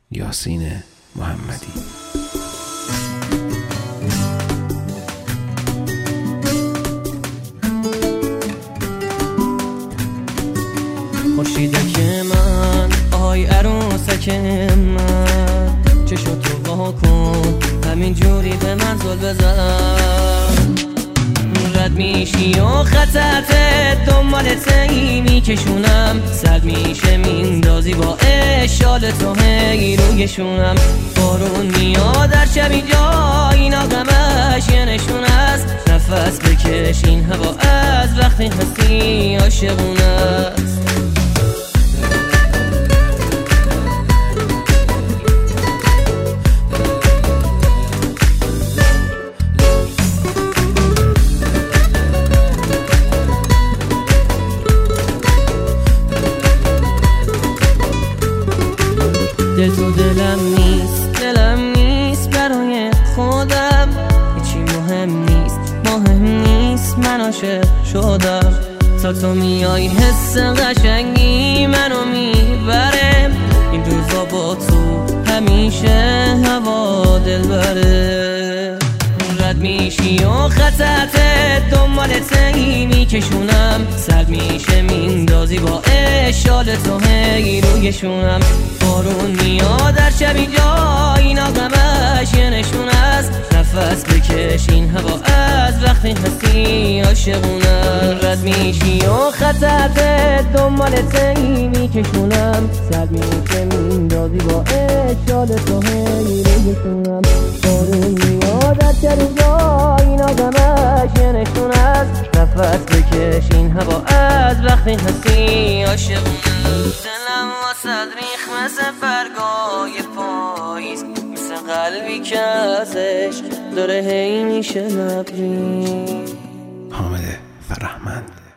یاسین محمدی. خورشیدک من، آی عروسک من، چشم تو وا کن، همین جوری به من زل بزن. رد میشی و خطت دنبالت میکشونم، سرد میشه میندازی با اشال تو هی رویشونم. بارون میاد در شبی جا، اینا غمش یه نشون است. نفس بکش، این هوا از وقتی هستی عاشقونه است. دل تو دلم نیست برای خودم، هیچی مهم نیست من عاشق شدم. تا تو میای حس قشنگی منو میبره، این روزا با تو همیشه هوا دل بره. رد میشی و خطت دنبالت میکشونم، سرد میشه میندازی با اشال تو هی رویشونم. بارون میاد در شبی جا، اینا غمش یه نشون است. نفس بکش، این هوا از وقتی هستی عاشقونه. رد میشی و خطت دنبالت میکشونم، سرد میشه میندازی با اشال تو هی رویشونم. بارون میاد در شبی جا، اینا غمش یه نشون است. نفس بکش، این هوا از وقتی هستی عاشقونه. دلم واسد ریخ مثل برگای پاییز، مثل قلبی که از عشق داره هی میشه لبریز. حامد فرهمند.